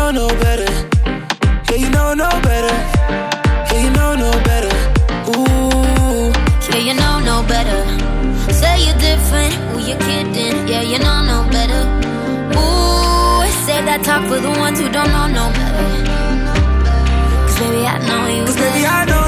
know no better. Yeah, you know no better. Yeah, you know no better. Ooh. Yeah, you know no better. Say you're different, who you kidding? Yeah, you know no better. Ooh, say that talk for the ones who don't know no better. Cause baby I know you. Cause baby I know